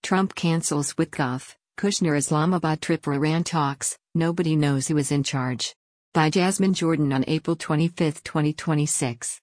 Trump cancels Witkoff, Kushner Islamabad trip for Iran talks, nobody knows who is in charge. By Jasmine Jordan on April 25, 2026.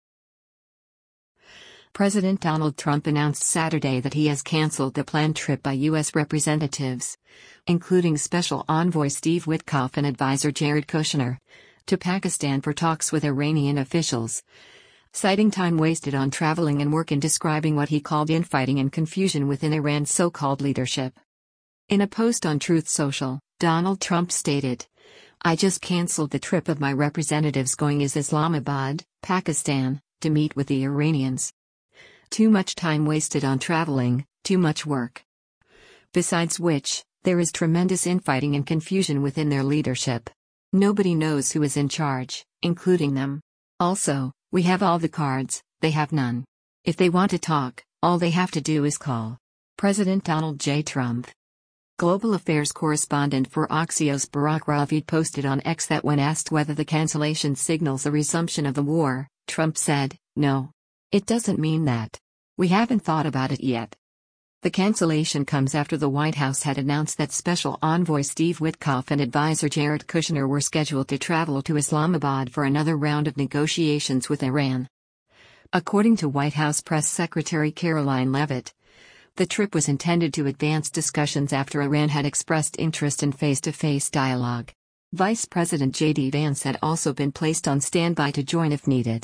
President Donald Trump announced Saturday that he has canceled the planned trip by U.S. representatives, including Special Envoy Steve Witkoff and advisor Jared Kushner, to Pakistan for talks with Iranian officials, citing time wasted on traveling and work and describing what he called infighting and confusion within Iran's so-called leadership. In a post on Truth Social, Donald Trump stated, "I just canceled the trip of my representatives going is Islamabad, Pakistan, to meet with the Iranians. Too much time wasted on traveling, too much work. Besides which, there is tremendous infighting and confusion within their leadership. Nobody knows who is in charge, including them. Also, we have all the cards, they have none. If they want to talk, all they have to do is call." President Donald J. Trump. Global affairs correspondent for Axios Barak Ravid posted on X that when asked whether the cancellation signals a resumption of the war, Trump said, "No. It doesn't mean that. We haven't thought about it yet." The cancellation comes after the White House had announced that Special Envoy Steve Witkoff and advisor Jared Kushner were scheduled to travel to Islamabad for another round of negotiations with Iran. According to White House Press Secretary Caroline Leavitt, the trip was intended to advance discussions after Iran had expressed interest in face-to-face dialogue. Vice President J.D. Vance had also been placed on standby to join if needed.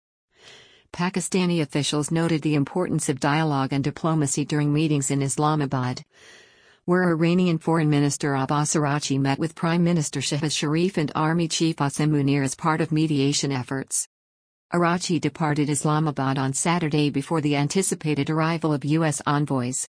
Pakistani officials noted the importance of dialogue and diplomacy during meetings in Islamabad, where Iranian Foreign Minister Abbas Araghchi met with Prime Minister Shehbaz Sharif and Army Chief Qassem Munir as part of mediation efforts. Araghchi departed Islamabad on Saturday before the anticipated arrival of U.S. envoys.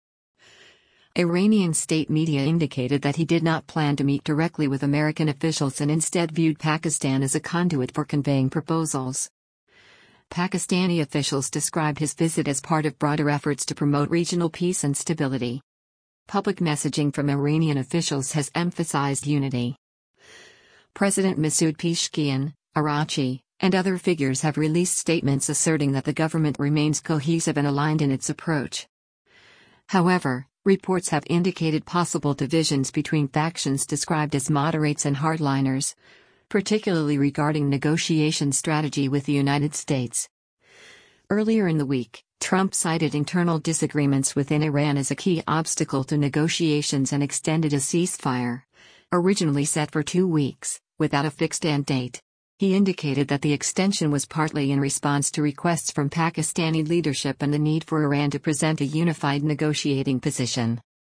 Iranian state media indicated that he did not plan to meet directly with American officials and instead viewed Pakistan as a conduit for conveying proposals. Pakistani officials described his visit as part of broader efforts to promote regional peace and stability. Public messaging from Iranian officials has emphasized unity. President Masoud Pezeshkian, Araghchi, and other figures have released statements asserting that the government remains cohesive and aligned in its approach. However, reports have indicated possible divisions between factions described as moderates and hardliners, particularly regarding negotiation strategy with the United States. Earlier in the week, Trump cited internal disagreements within Iran as a key obstacle to negotiations and extended a ceasefire, originally set for 2 weeks, without a fixed end date. He indicated that the extension was partly in response to requests from Pakistani leadership and the need for Iran to present a unified negotiating position.